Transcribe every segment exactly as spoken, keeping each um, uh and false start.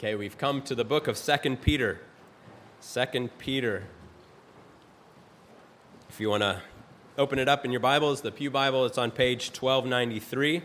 Okay, we've come to the book of Second Peter. Second Peter. If you want to open it up in your Bibles, the Pew Bible, it's on page twelve ninety-three.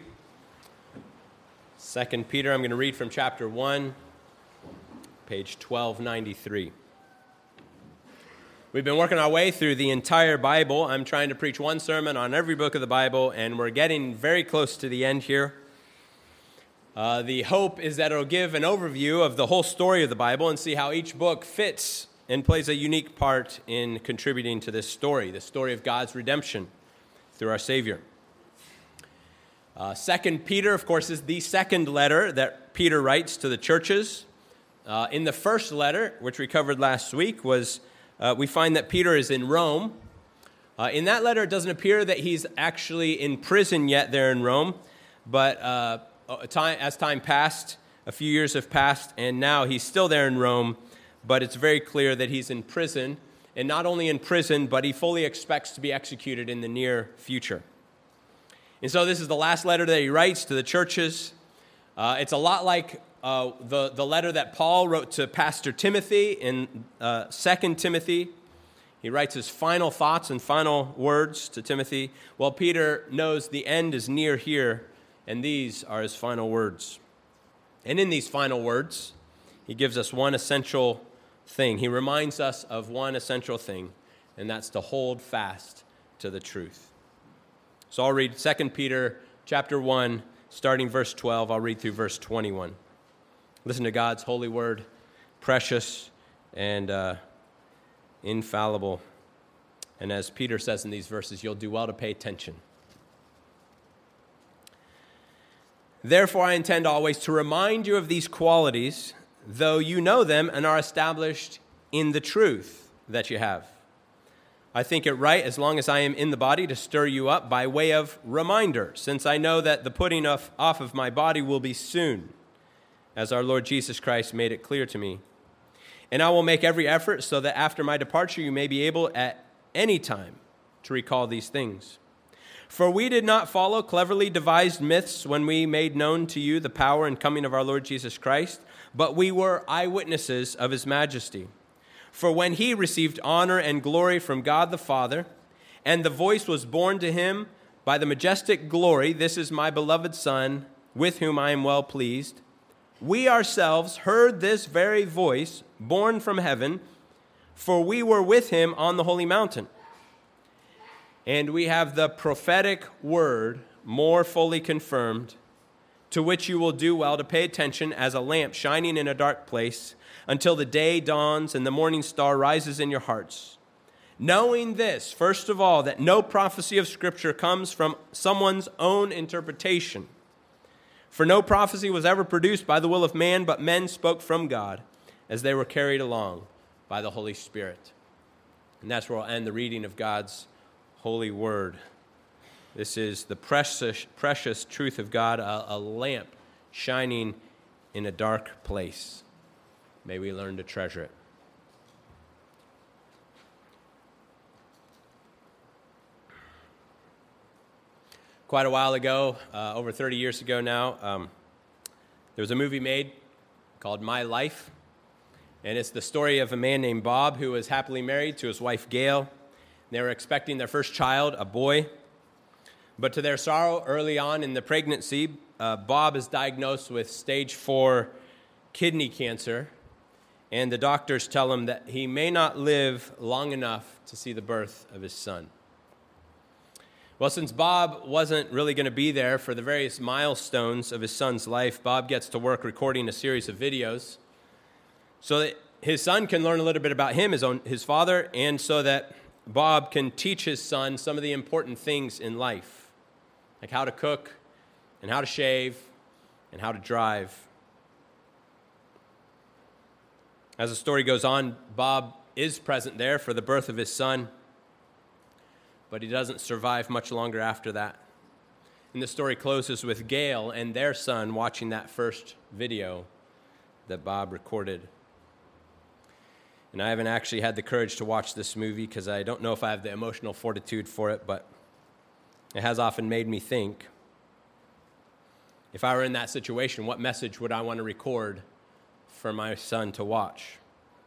Second Peter, I'm going to read from chapter one, page twelve ninety-three. We've been working our way through the entire Bible. I'm trying to preach one sermon on every book of the Bible, and we're getting very close to the end here. Uh, the hope is that it'll give an overview of the whole story of the Bible and see how each book fits and plays a unique part in contributing to this story, the story of God's redemption through our Savior. Uh, Second Peter, of course, is the second letter that Peter writes to the churches. Uh, in the first letter, which we covered last week, was uh, we find that Peter is in Rome. Uh, in that letter, it doesn't appear that he's actually in prison yet there in Rome, but uh, time, as time passed, a few years have passed, and now he's still there in Rome, but it's very clear that he's in prison, and not only in prison, but he fully expects to be executed in the near future. And so this is the last letter that he writes to the churches. Uh, it's a lot like uh, the, the letter that Paul wrote to Pastor Timothy in uh, Second Timothy. He writes his final thoughts and final words to Timothy. Well, Peter knows the end is near here, and these are his final words. And in these final words, he gives us one essential thing. He reminds us of one essential thing, and that's to hold fast to the truth. So I'll read Second Peter chapter one, starting verse twelve. I'll read through verse twenty-one. Listen to God's holy word, precious and uh, infallible. And as Peter says in these verses, you'll do well to pay attention. Therefore, I intend always to remind you of these qualities, though you know them and are established in the truth that you have. I think it right, as long as I am in the body, to stir you up by way of reminder, since I know that the putting off, off of my body will be soon, as our Lord Jesus Christ made it clear to me. And I will make every effort so that after my departure you may be able at any time to recall these things. For we did not follow cleverly devised myths when we made known to you the power and coming of our Lord Jesus Christ, but we were eyewitnesses of his majesty. For when he received honor and glory from God the Father, and the voice was borne to him by the majestic glory, "This is my beloved Son, with whom I am well pleased," we ourselves heard this very voice borne from heaven, for we were with him on the holy mountain. And we have the prophetic word more fully confirmed, to which you will do well to pay attention as a lamp shining in a dark place until the day dawns and the morning star rises in your hearts. Knowing this, first of all, that no prophecy of Scripture comes from someone's own interpretation. For no prophecy was ever produced by the will of man, but men spoke from God as they were carried along by the Holy Spirit. And that's where we'll end the reading of God's holy word. This is the precious, precious truth of God, a, a lamp shining in a dark place. May we learn to treasure it. Quite a while ago, uh, over thirty years ago now, um, there was a movie made called My Life, and it's the story of a man named Bob who was happily married to his wife Gail. They were expecting their first child, a boy. But to their sorrow, early on in the pregnancy, uh, Bob is diagnosed with stage four kidney cancer, and the doctors tell him that he may not live long enough to see the birth of his son. Well, since Bob wasn't really going to be there for the various milestones of his son's life, Bob gets to work recording a series of videos so that his son can learn a little bit about him, his own, his father, and so that Bob can teach his son some of the important things in life, like how to cook and how to shave and how to drive. As the story goes on, Bob is present there for the birth of his son, but he doesn't survive much longer after that. And the story closes with Gail and their son watching that first video that Bob recorded. And I haven't actually had the courage to watch this movie because I don't know if I have the emotional fortitude for it, but it has often made me think, if I were in that situation, what message would I want to record for my son to watch?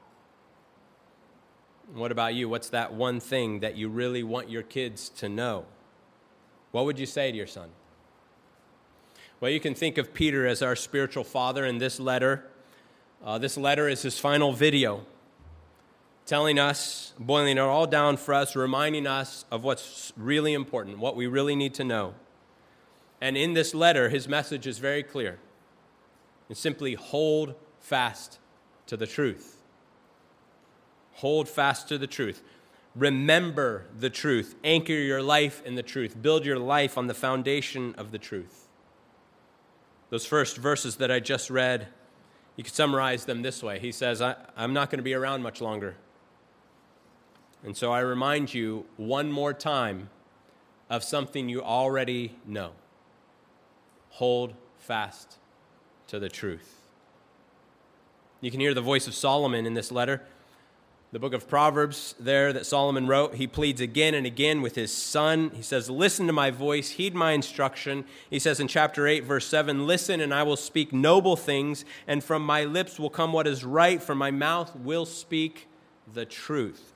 What about you? What's that one thing that you really want your kids to know? What would you say to your son? Well, you can think of Peter as our spiritual father in this letter. Uh, this letter is his final video, telling us, boiling it all down for us, reminding us of what's really important, what we really need to know. And in this letter, his message is very clear. It's simply hold fast to the truth. Hold fast to the truth. Remember the truth. Anchor your life in the truth. Build your life on the foundation of the truth. Those first verses that I just read, you could summarize them this way. He says, I, I'm not going to be around much longer. And so I remind you one more time of something you already know. Hold fast to the truth. You can hear the voice of Solomon in this letter. The book of Proverbs there that Solomon wrote, he pleads again and again with his son. He says, listen to my voice, heed my instruction. He says in chapter eight, verse seven, listen and I will speak noble things, and from my lips will come what is right, for my mouth will speak the truth.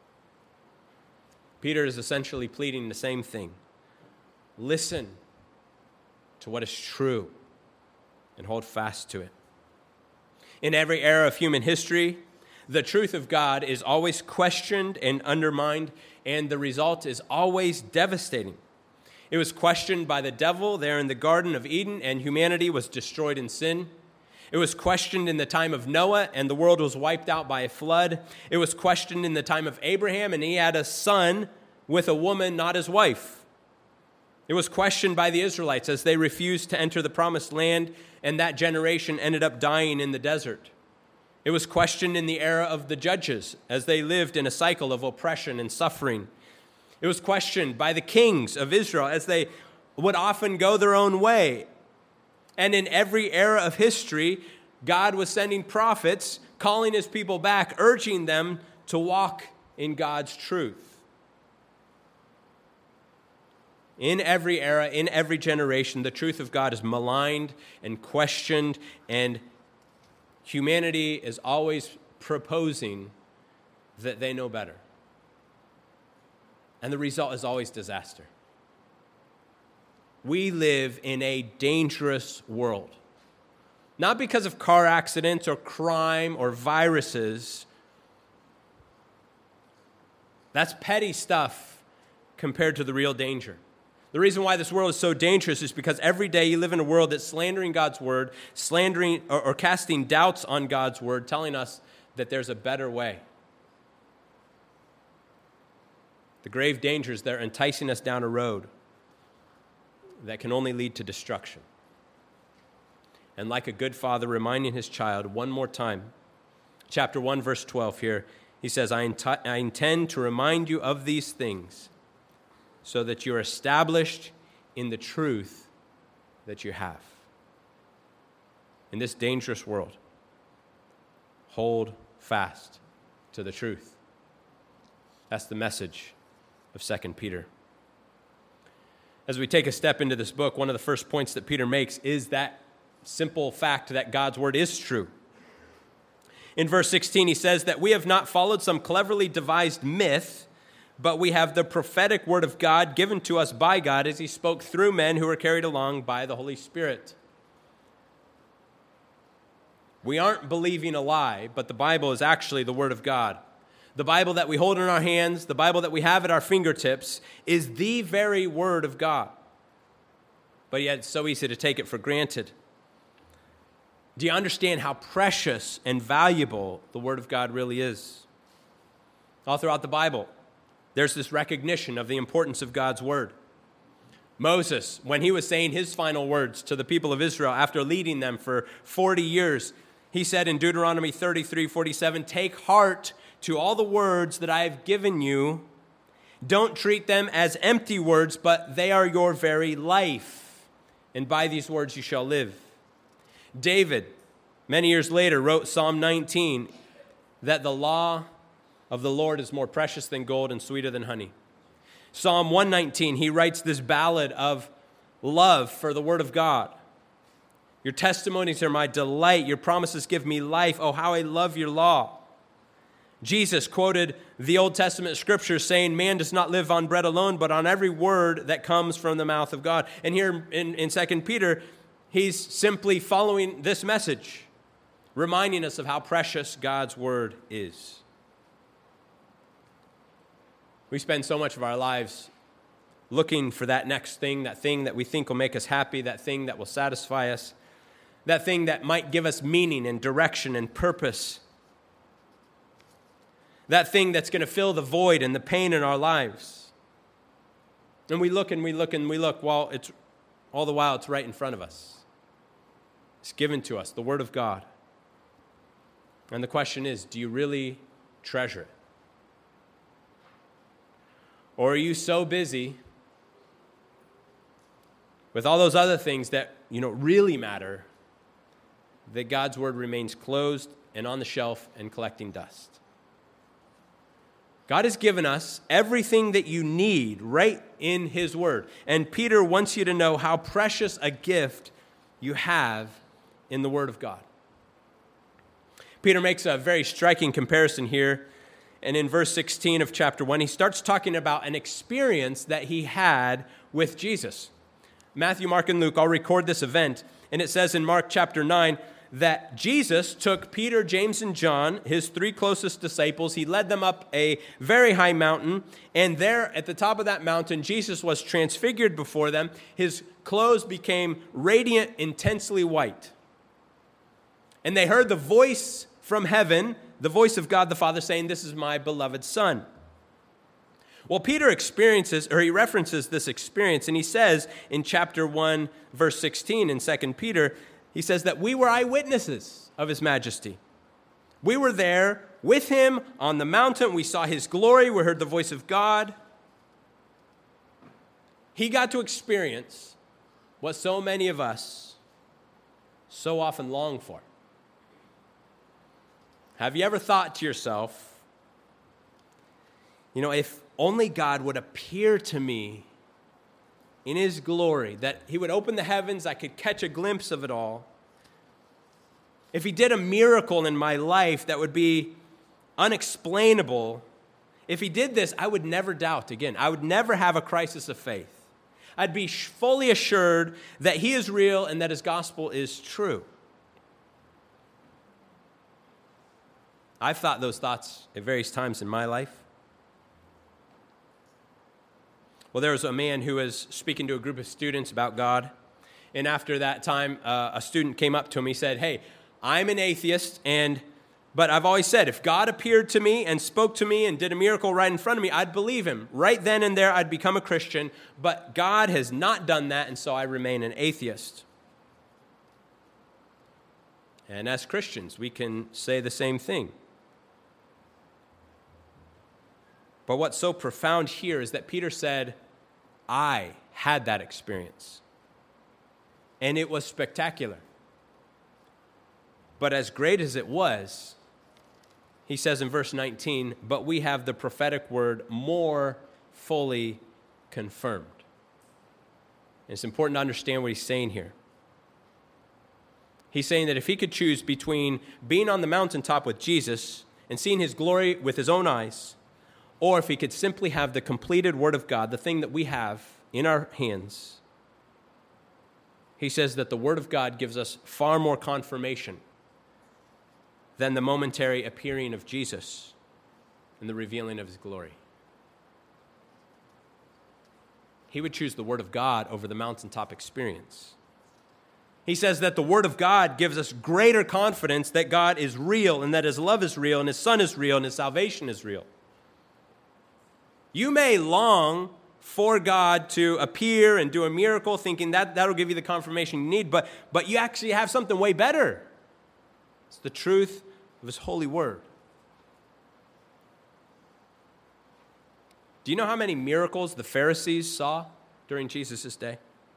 Peter is essentially pleading the same thing. Listen to what is true and hold fast to it. In every era of human history, the truth of God is always questioned and undermined, and the result is always devastating. It was questioned by the devil there in the Garden of Eden, and humanity was destroyed in sin. It was questioned in the time of Noah, and the world was wiped out by a flood. It was questioned in the time of Abraham, and he had a son with a woman, not his wife. It was questioned by the Israelites as they refused to enter the promised land, and that generation ended up dying in the desert. It was questioned in the era of the judges as they lived in a cycle of oppression and suffering. It was questioned by the kings of Israel as they would often go their own way. And in every era of history, God was sending prophets, calling his people back, urging them to walk in God's truth. In every era, in every generation, the truth of God is maligned and questioned, and humanity is always proposing that they know better. And the result is always disaster. We live in a dangerous world. Not because of car accidents or crime or viruses. That's petty stuff compared to the real danger. The reason why this world is so dangerous is because every day you live in a world that's slandering God's word, slandering or, or casting doubts on God's word, telling us that there's a better way. The grave dangers that are enticing us down a road that can only lead to destruction. And like a good father reminding his child one more time, chapter one, verse twelve here, he says, I, int- I intend to remind you of these things so that you're established in the truth that you have. In this dangerous world, hold fast to the truth. That's the message of Second Peter. As we take a step into this book, one of the first points that Peter makes is that simple fact that God's word is true. In verse sixteen, he says that we have not followed some cleverly devised myth, but we have the prophetic word of God given to us by God as he spoke through men who were carried along by the Holy Spirit. We aren't believing a lie, but the Bible is actually the word of God. The Bible that we hold in our hands, the Bible that we have at our fingertips, is the very word of God. But yet it's so easy to take it for granted. Do you understand how precious and valuable the word of God really is? All throughout the Bible, there's this recognition of the importance of God's word. Moses, when he was saying his final words to the people of Israel after leading them for forty years, he said in Deuteronomy thirty-three forty-seven, take heart to all the words that I have given you. Don't treat them as empty words, but they are your very life. And by these words you shall live. David, many years later, wrote Psalm nineteen, that the law of the Lord is more precious than gold and sweeter than honey. Psalm one nineteen, he writes this ballad of love for the word of God. Your testimonies are my delight. Your promises give me life. Oh, how I love your law. Jesus quoted the Old Testament scriptures saying, man does not live on bread alone, but on every word that comes from the mouth of God. And here in, in Second Peter, he's simply following this message, reminding us of how precious God's word is. We spend so much of our lives looking for that next thing, that thing that we think will make us happy, that thing that will satisfy us, that thing that might give us meaning and direction and purpose, that thing that's going to fill the void and the pain in our lives. And we look and we look and we look, while it's all the while it's right in front of us. It's given to us, the Word of God. And the question is, do you really treasure it? Or are you so busy with all those other things that, you know, really matter, that God's word remains closed and on the shelf and collecting dust? God has given us everything that you need right in his word. And Peter wants you to know how precious a gift you have in the word of God. Peter makes a very striking comparison here. And in verse sixteen of chapter one, he starts talking about an experience that he had with Jesus. Matthew, Mark, and Luke all record this event. And it says in Mark chapter nine that Jesus took Peter, James, and John, his three closest disciples. He led them up a very high mountain. And there at the top of that mountain, Jesus was transfigured before them. His clothes became radiant, intensely white. And they heard the voice from heaven, the voice of God the Father, saying, "This is my beloved Son." Well, Peter experiences, or he references this experience, and he says in chapter one, verse sixteen in Second Peter, he says that we were eyewitnesses of his majesty. We were there with him on the mountain. We saw his glory. We heard the voice of God. He got to experience what so many of us so often long for. Have you ever thought to yourself, you know, if only God would appear to me in his glory, that he would open the heavens, I could catch a glimpse of it all. If he did a miracle in my life that would be unexplainable, if he did this, I would never doubt again. I would never have a crisis of faith. I'd be fully assured that he is real and that his gospel is true. I've thought those thoughts at various times in my life. Well, there was a man who was speaking to a group of students about God. And after that time, uh, a student came up to him. He said, "Hey, I'm an atheist, and but I've always said, if God appeared to me and spoke to me and did a miracle right in front of me, I'd believe him. Right then and there, I'd become a Christian. But God has not done that, and so I remain an atheist." And as Christians, we can say the same thing. But what's so profound here is that Peter said, I had that experience. And it was spectacular. But as great as it was, he says in verse nineteen, but we have the prophetic word more fully confirmed. And it's important to understand what he's saying here. He's saying that if he could choose between being on the mountaintop with Jesus and seeing his glory with his own eyes, or if he could simply have the completed Word of God, the thing that we have in our hands, he says that the Word of God gives us far more confirmation than the momentary appearing of Jesus and the revealing of his glory. He would choose the Word of God over the mountaintop experience. He says that the Word of God gives us greater confidence that God is real and that his love is real and his Son is real and his salvation is real. You may long for God to appear and do a miracle, thinking that that'll give you the confirmation you need, but, but you actually have something way better. It's the truth of his holy word. Do you know how many miracles the Pharisees saw during Jesus' day?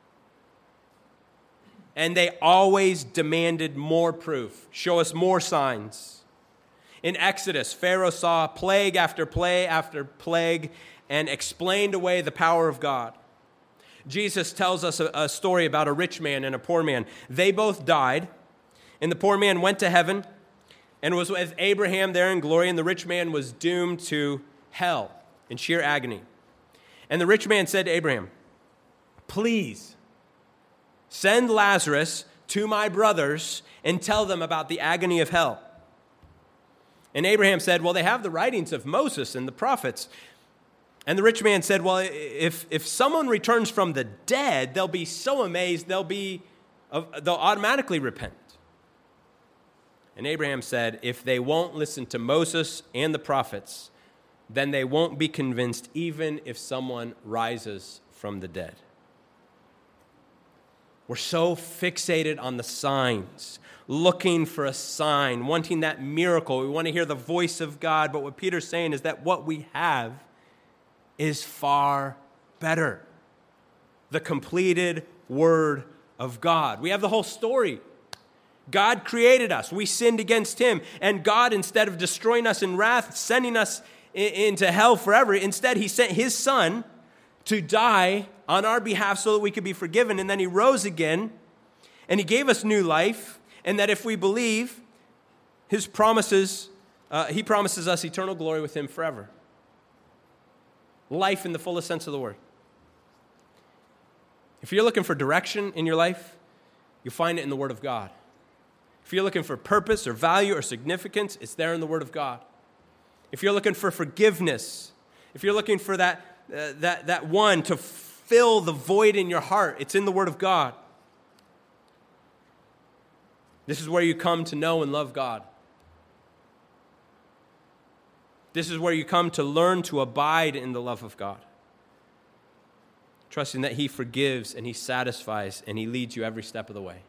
And they always demanded more proof. Show us more signs. In Exodus, Pharaoh saw plague after plague after plague and explained away the power of God. Jesus tells us a, a story about a rich man and a poor man. They both died, and the poor man went to heaven and was with Abraham there in glory, and the rich man was doomed to hell in sheer agony. And the rich man said to Abraham, "Please, send Lazarus to my brothers and tell them about the agony of hell." And Abraham said, "Well, they have the writings of Moses and the prophets." And the rich man said, "Well, if, if someone returns from the dead, they'll be so amazed, they'll be they'll automatically repent." And Abraham said, "If they won't listen to Moses and the prophets, then they won't be convinced even if someone rises from the dead." We're so fixated on the signs, looking for a sign, wanting that miracle. We want to hear the voice of God. But what Peter's saying is that what we have is far better. The completed Word of God. We have the whole story. God created us. We sinned against Him. And God, instead of destroying us in wrath, sending us into hell forever, instead He sent His Son to die on our behalf so that we could be forgiven. And then He rose again, and He gave us new life, and that if we believe His promises, uh, He promises us eternal glory with Him forever. Life in the fullest sense of the word. If you're looking for direction in your life, you'll find it in the Word of God. If you're looking for purpose or value or significance, it's there in the Word of God. If you're looking for forgiveness, if you're looking for that, uh, that, that one to fill the void in your heart, it's in the Word of God. This is where you come to know and love God. This is where you come to learn to abide in the love of God, trusting that He forgives and He satisfies and He leads you every step of the way.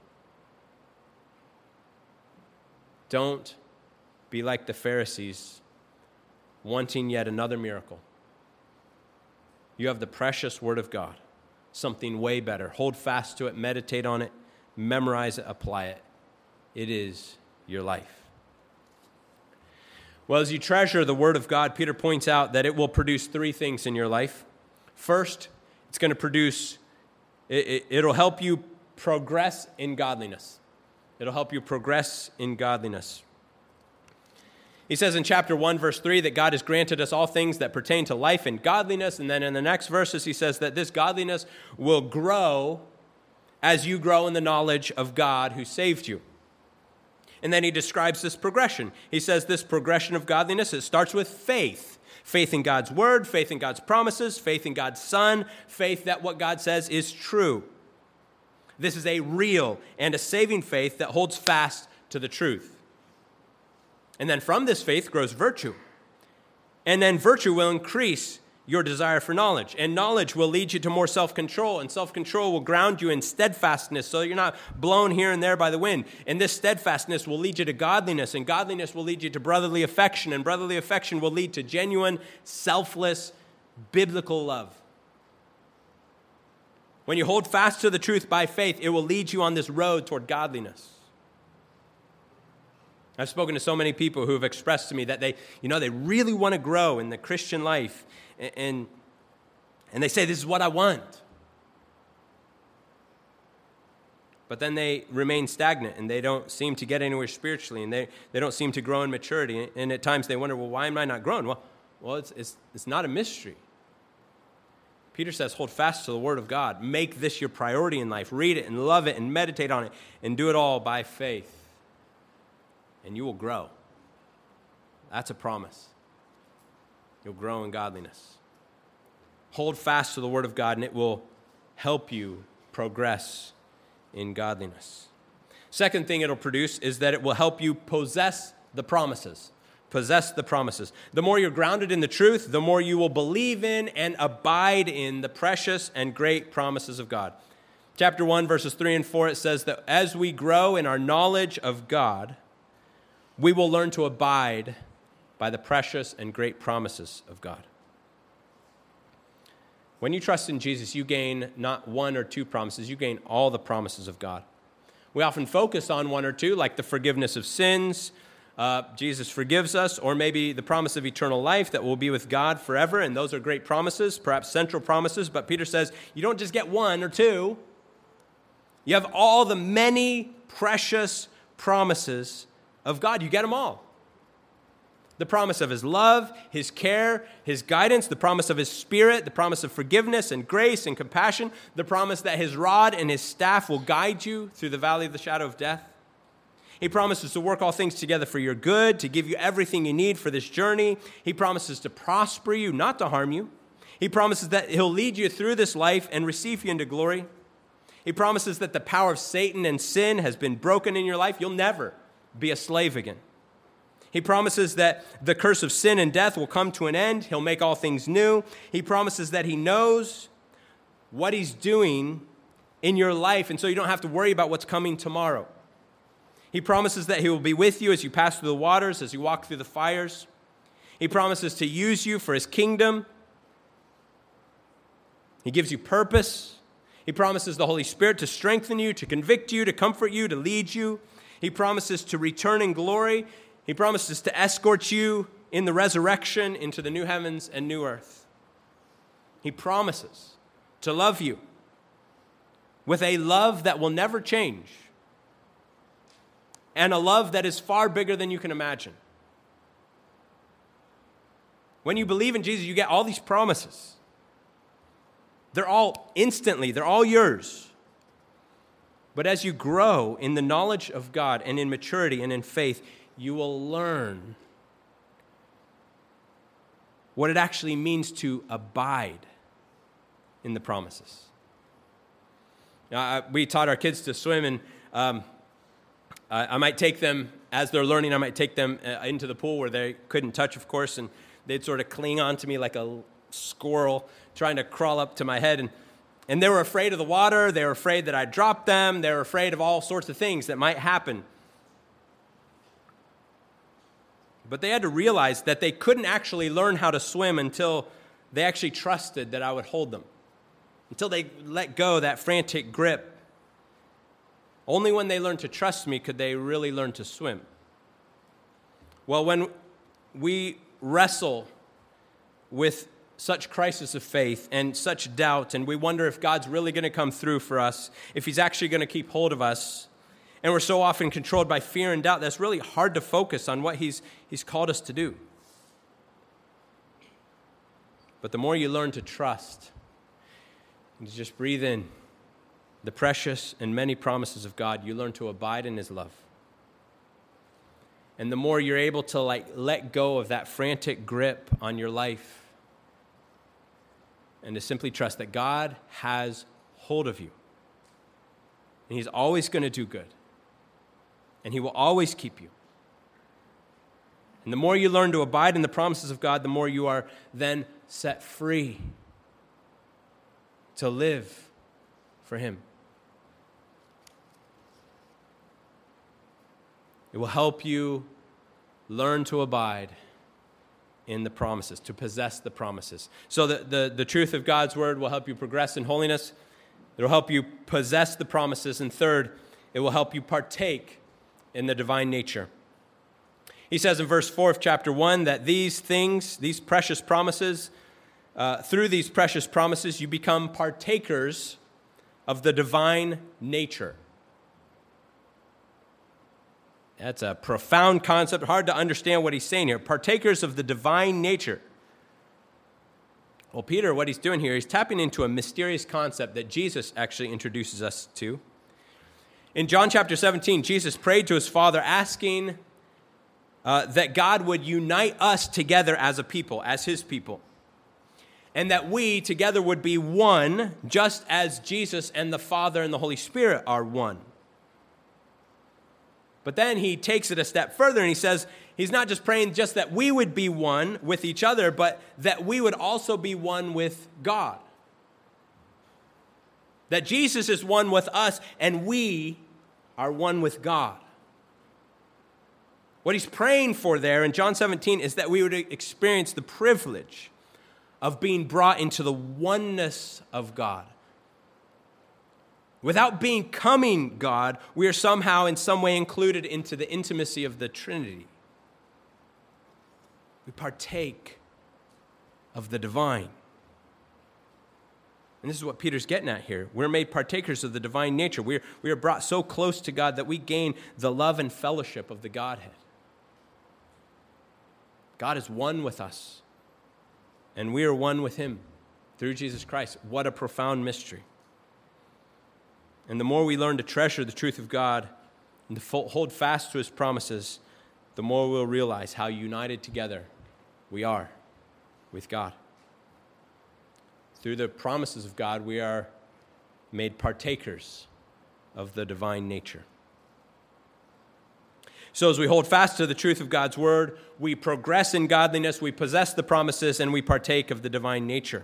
Don't be like the Pharisees, wanting yet another miracle. You have the precious Word of God, something way better. Hold fast to it, meditate on it, memorize it, apply it. It is your life. Well, as you treasure the Word of God, Peter points out that it will produce three things in your life. First, it's going to produce, it, it, it'll help you progress in godliness. It'll help you progress in godliness. He says in chapter one, verse three, that God has granted us all things that pertain to life and godliness. And then in the next verses, he says that this godliness will grow as you grow in the knowledge of God who saved you. And then he describes this progression. He says this progression of godliness, it starts with faith. Faith in God's word, faith in God's promises, faith in God's Son, faith that what God says is true. This is a real and a saving faith that holds fast to the truth. And then from this faith grows virtue. And then virtue will increase your desire for knowledge. And knowledge will lead you to more self-control. And self-control will ground you in steadfastness so that you're not blown here and there by the wind. And this steadfastness will lead you to godliness. And godliness will lead you to brotherly affection. And brotherly affection will lead to genuine, selfless, biblical love. When you hold fast to the truth by faith, it will lead you on this road toward godliness. I've spoken to so many people who have expressed to me that they, you know, they really want to grow in the Christian life. And, and they say, this is what I want. But then they remain stagnant and they don't seem to get anywhere spiritually and they, they don't seem to grow in maturity. And at times they wonder, well, why am I not growing? Well, well, it's, it's, it's not a mystery. Peter says, hold fast to the Word of God. Make this your priority in life. Read it and love it and meditate on it and do it all by faith. And you will grow. That's a promise. You'll grow in godliness. Hold fast to the Word of God, and it will help you progress in godliness. Second thing it'll produce is that it will help you possess the promises. Possess the promises. The more you're grounded in the truth, the more you will believe in and abide in the precious and great promises of God. Chapter one, verses three and four, it says that as we grow in our knowledge of God, we will learn to abide by the precious and great promises of God. When you trust in Jesus, you gain not one or two promises, you gain all the promises of God. We often focus on one or two, like the forgiveness of sins, Uh, Jesus forgives us, or maybe the promise of eternal life that we'll be with God forever, and those are great promises, perhaps central promises, but Peter says you don't just get one or two. You have all the many precious promises of God. You get them all. The promise of his love, his care, his guidance, the promise of his Spirit, the promise of forgiveness and grace and compassion, the promise that his rod and his staff will guide you through the valley of the shadow of death. He promises to work all things together for your good, to give you everything you need for this journey. He promises to prosper you, not to harm you. He promises that he'll lead you through this life and receive you into glory. He promises that the power of Satan and sin has been broken in your life. You'll never be a slave again. He promises that the curse of sin and death will come to an end. He'll make all things new. He promises that he knows what he's doing in your life, and so you don't have to worry about what's coming tomorrow. He promises that he will be with you as you pass through the waters, as you walk through the fires. He promises to use you for his kingdom. He gives you purpose. He promises the Holy Spirit to strengthen you, to convict you, to comfort you, to lead you. He promises to return in glory. He promises to escort you in the resurrection into the new heavens and new earth. He promises to love you with a love that will never change, and a love that is far bigger than you can imagine. When you believe in Jesus, you get all these promises. They're all instantly, they're all yours. But as you grow in the knowledge of God and in maturity and in faith, you will learn what it actually means to abide in the promises. Now, we taught our kids to swim, and um, I might take them, as they're learning, I might take them into the pool where they couldn't touch, of course, and they'd sort of cling on to me like a squirrel trying to crawl up to my head. And, and they were afraid of the water. They were afraid that I'd drop them. They were afraid of all sorts of things that might happen. But they had to realize that they couldn't actually learn how to swim until they actually trusted that I would hold them, until they let go that frantic grip. Only when they learned to trust me could they really learn to swim. Well, when we wrestle with such crisis of faith and such doubt, and we wonder if God's really going to come through for us, if he's actually going to keep hold of us, and we're so often controlled by fear and doubt, that's really hard to focus on what he's, he's called us to do. But the more you learn to trust, and to just breathe in the precious and many promises of God, you learn to abide in his love. And the more you're able to like let go of that frantic grip on your life and to simply trust that God has hold of you. And he's always going to do good. And he will always keep you. And the more you learn to abide in the promises of God, the more you are then set free to live for him. It will help you learn to abide in the promises, to possess the promises. So the, the, the truth of God's word will help you progress in holiness. It will help you possess the promises. And third, it will help you partake in the divine nature. He says in verse four of chapter one that these things, these precious promises, uh, through these precious promises, you become partakers of the divine nature. That's a profound concept, hard to understand what he's saying here. Partakers of the divine nature. Well, Peter, what he's doing here, he's tapping into a mysterious concept that Jesus actually introduces us to. In John chapter seventeen, Jesus prayed to his Father, asking uh, that God would unite us together as a people, as his people, and that we together would be one, just as Jesus and the Father and the Holy Spirit are one. But then he takes it a step further and he says, he's not just praying just that we would be one with each other, but that we would also be one with God. That Jesus is one with us and we are one with God. What he's praying for there in John seventeen is that we would experience the privilege of being brought into the oneness of God. Without becoming God, we are somehow in some way included into the intimacy of the Trinity. We partake of the divine. And this is what Peter's getting at here. We're made partakers of the divine nature. We are, we are brought so close to God that we gain the love and fellowship of the Godhead. God is one with us, and we are one with him through Jesus Christ. What a profound mystery. And the more we learn to treasure the truth of God and to hold fast to his promises, the more we'll realize how united together we are with God. Through the promises of God, we are made partakers of the divine nature. So as we hold fast to the truth of God's word, we progress in godliness, we possess the promises, and we partake of the divine nature.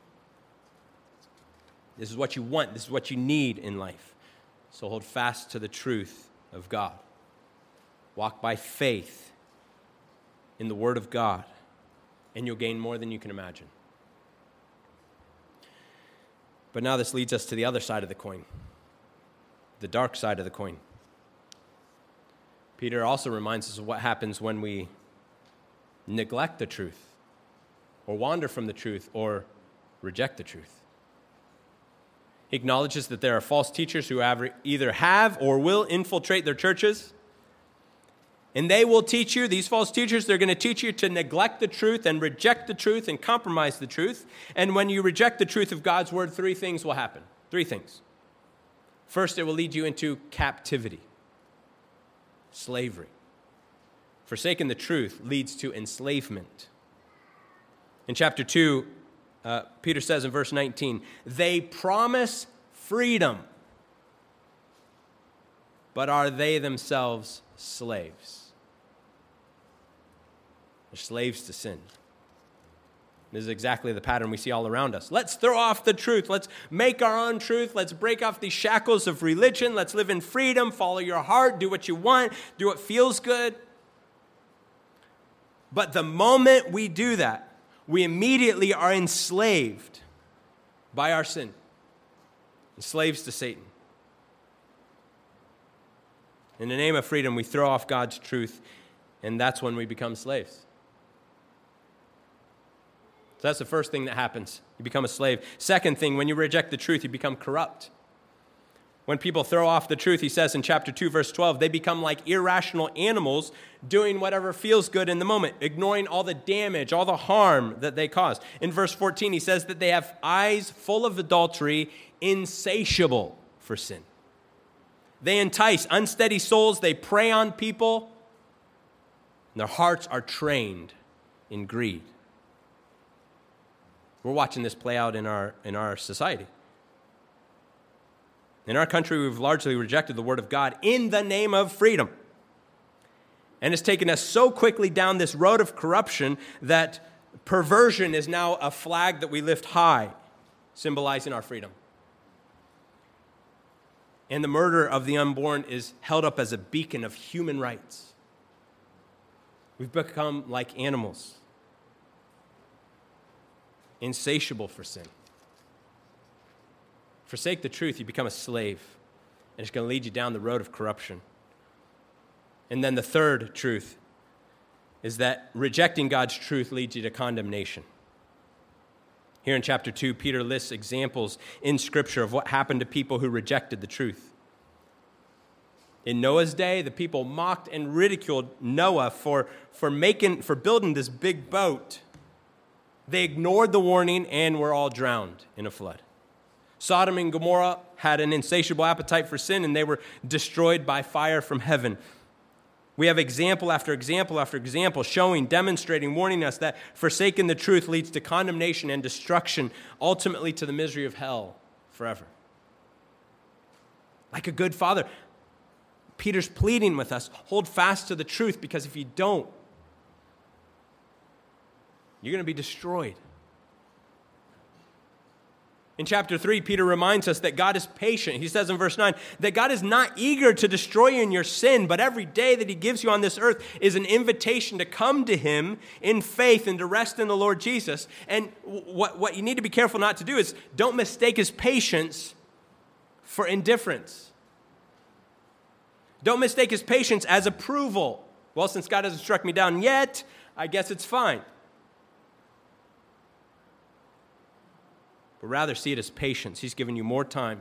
This is what you want. This is what you need in life. So hold fast to the truth of God. Walk by faith in the word of God, and you'll gain more than you can imagine. But now this leads us to the other side of the coin, the dark side of the coin. Peter also reminds us of what happens when we neglect the truth, or wander from the truth, or reject the truth. He acknowledges that there are false teachers who either have or will infiltrate their churches. And they will teach you, these false teachers, they're going to teach you to neglect the truth and reject the truth and compromise the truth. And when you reject the truth of God's word, three things will happen. Three things. First, it will lead you into captivity, slavery. Forsaking the truth leads to enslavement. In chapter two, uh, Peter says in verse nineteen, they promise freedom, but are they themselves slaves? They're slaves to sin. This is exactly the pattern we see all around us. Let's throw off the truth. Let's make our own truth. Let's break off these shackles of religion. Let's live in freedom. Follow your heart. Do what you want. Do what feels good. But the moment we do that, we immediately are enslaved by our sin. Slaves to Satan. In the name of freedom, we throw off God's truth, and that's when we become slaves. So that's the first thing that happens. You become a slave. Second thing, when you reject the truth, you become corrupt. When people throw off the truth, he says in chapter two, verse twelve, they become like irrational animals doing whatever feels good in the moment, ignoring all the damage, all the harm that they cause. In verse fourteen, he says that they have eyes full of adultery, insatiable for sin. They entice unsteady souls. They prey on people. And their hearts are trained in greed. We're watching this play out in our, in our society. In our country, we've largely rejected the word of God in the name of freedom. And it's taken us so quickly down this road of corruption that perversion is now a flag that we lift high, symbolizing our freedom. And the murder of the unborn is held up as a beacon of human rights. We've become like animals, insatiable for sin. Forsake the truth, you become a slave, and it's going to lead you down the road of corruption. And then the third truth is that rejecting God's truth leads you to condemnation. Here in chapter two, Peter lists examples in Scripture of what happened to people who rejected the truth. In Noah's day, the people mocked and ridiculed Noah for, for, making, for building this big boat. They ignored the warning and were all drowned in a flood. Sodom and Gomorrah had an insatiable appetite for sin, and they were destroyed by fire from heaven. We have example after example after example showing, demonstrating, warning us that forsaking the truth leads to condemnation and destruction, ultimately to the misery of hell forever. Like a good father, Peter's pleading with us, hold fast to the truth, because if you don't, you're going to be destroyed. In chapter three, Peter reminds us that God is patient. He says in verse nine that God is not eager to destroy you in your sin, but every day that he gives you on this earth is an invitation to come to him in faith and to rest in the Lord Jesus. And what, what you need to be careful not to do is don't mistake his patience for indifference. Don't mistake his patience as approval. Well, since God hasn't struck me down yet, I guess it's fine. But rather see it as patience. He's given you more time.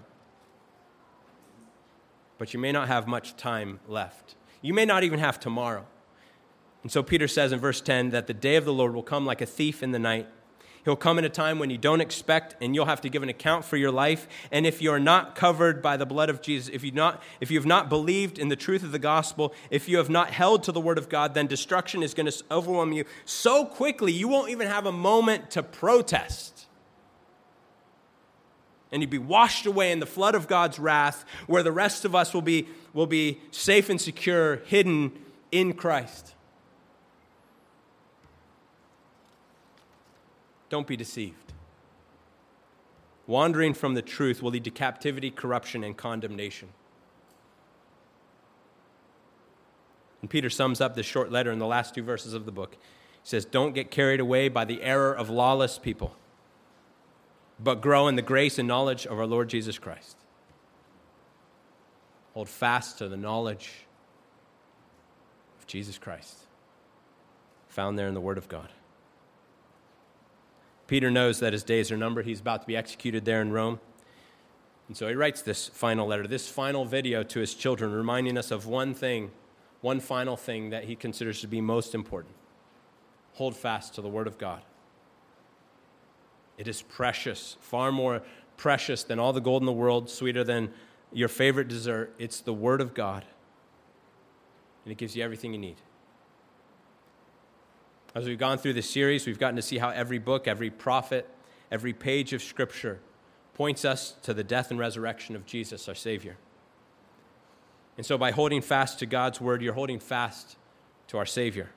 But you may not have much time left. You may not even have tomorrow. And so Peter says in verse ten that the day of the Lord will come like a thief in the night. He'll come in a time when you don't expect, and you'll have to give an account for your life. And if you're not covered by the blood of Jesus, if you not, if you have not believed in the truth of the gospel, if you have not held to the word of God, then destruction is going to overwhelm you so quickly you won't even have a moment to protest. And you'd be washed away in the flood of God's wrath, where the rest of us will be, will be safe and secure, hidden in Christ. Don't be deceived. Wandering from the truth will lead to captivity, corruption, and condemnation. And Peter sums up this short letter in the last two verses of the book. He says, don't get carried away by the error of lawless people, but grow in the grace and knowledge of our Lord Jesus Christ. Hold fast to the knowledge of Jesus Christ, found there in the Word of God. Peter knows that his days are numbered. He's about to be executed there in Rome. And so he writes this final letter, this final video to his children, reminding us of one thing, one final thing that he considers to be most important. Hold fast to the Word of God. It is precious, far more precious than all the gold in the world, sweeter than your favorite dessert. It's the Word of God. And it gives you everything you need. As we've gone through this series, we've gotten to see how every book, every prophet, every page of Scripture points us to the death and resurrection of Jesus, our Savior. And so by holding fast to God's Word, you're holding fast to our Savior.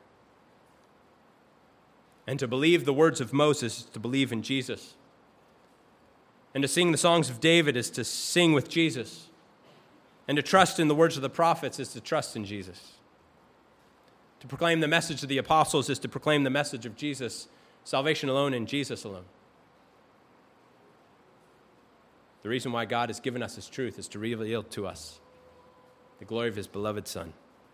And to believe the words of Moses is to believe in Jesus. And to sing the songs of David is to sing with Jesus. And to trust in the words of the prophets is to trust in Jesus. To proclaim the message of the apostles is to proclaim the message of Jesus, salvation alone in Jesus alone. The reason why God has given us His truth is to reveal to us the glory of His beloved Son.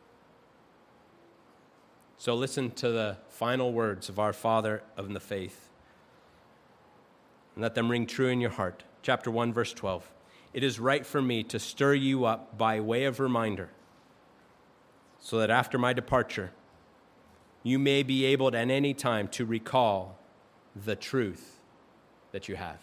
So listen to the final words of our Father of the faith, and let them ring true in your heart. Chapter one, verse twelve. It is right for me to stir you up by way of reminder, so that after my departure, you may be able at any time to recall the truth that you have.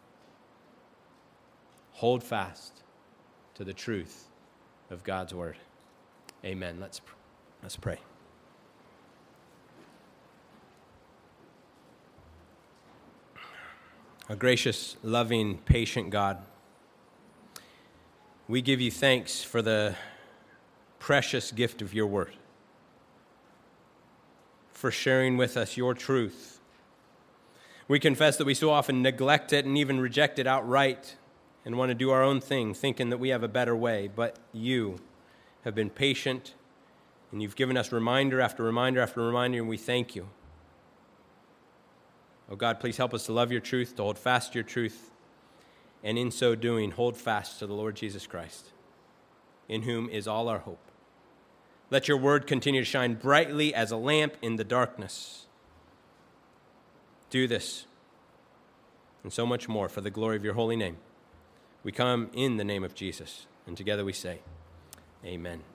Hold fast to the truth of God's Word. Amen. Let's, let's pray. Our gracious, loving, patient God, we give you thanks for the precious gift of your Word, for sharing with us your truth. We confess that we so often neglect it and even reject it outright and want to do our own thing, thinking that we have a better way. But you have been patient, and you've given us reminder after reminder after reminder, and we thank you. Oh God, please help us to love your truth, to hold fast to your truth, and in so doing, hold fast to the Lord Jesus Christ, in whom is all our hope. Let your word continue to shine brightly as a lamp in the darkness. Do this and so much more for the glory of your holy name. We come in the name of Jesus, and together we say, amen.